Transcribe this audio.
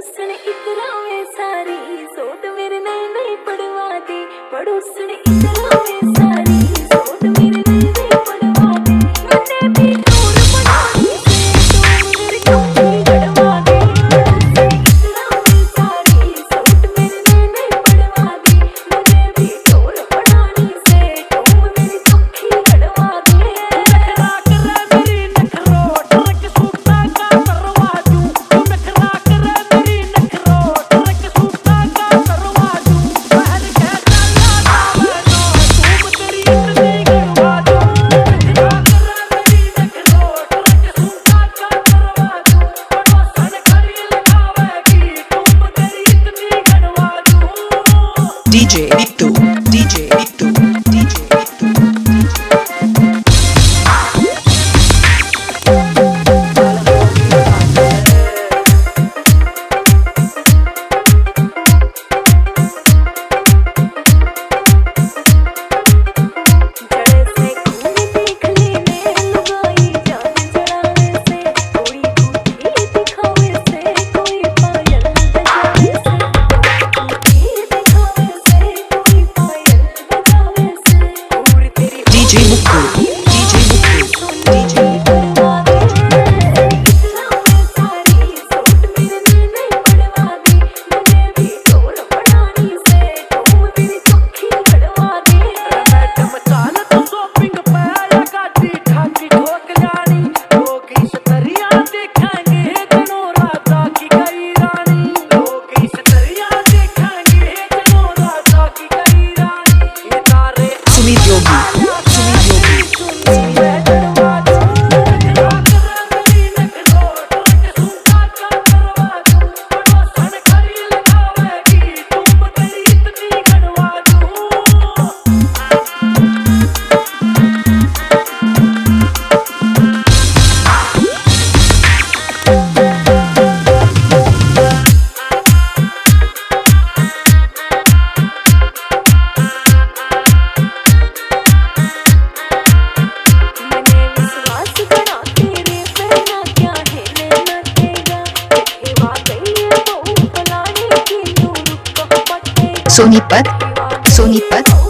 पड़ोसन इतना में सारी सोट मेरे नए नए पड़वा दे, पड़ोसन इतना में सारी सोट मेरे नए नए पड़वा दे, मने भी दूर बनाने से तो मेरे चौकी गड़वा दे, पड़ोसन इतना में सारी सोट मेरे नए नए पड़वा दे, मने भी दूर बनाने से तो मेरे चौकी गड़वा दे। नखरा करे मेरी नखरो ट्रक सूखता का करवा दूं, नखरा करे मेरी नखरो ट्रक सूखता का करवा दूं, बहन कह चला जावे तो तुम तेरी इतनी गड़वा दूं, नखरा करे मेरी नखरो ट्रक सूखता का करवा दूं, पड़ोसन खड़ी लगावेगी तुम तेरी इतनी गड़वा दूं। DJ Bittu, DJ Bittu, DJ Bittu. जड़े से खून देख लेने लुगाई जान जड़ावे से, कोई दूधी दिखावे से, कोई पायल बजावे से, दूधी दिखावे से, कोई पायल बजावे से, और तेरी DJ Mukku, DJ Mukku, DJ पड़वा दे, इतना में सारी सोट मेरे नए नए पड़वा दे, मुझे भी डोर बनानी से तुम मेरी चौकी गड़वा दे। मैडम चाल तो शॉपिंग पे या गाड़ी ठाकी ठोक जानी, लोग इस दरिया देखेंगे जनों राजा की गई रानी, लोग इस दरिया देखेंगे जनों राजा की गई रानी, ये तारे Sumit Yogi, Sumit Yogi. सुनी मैं गड़वा दूं, नखरा करे मेरी नखरो ट्रक सूखता का करवा दूं, पड़ोसन खड़ी लगावेगी तुम तेरी इतनी गड़वा दूं। मने विश्वास करा तेरे पहना क्या है लेना तेगा, देखे वाकई ये बहु फलाने की नूर कह पटेगा, Sonipat, Sonipat,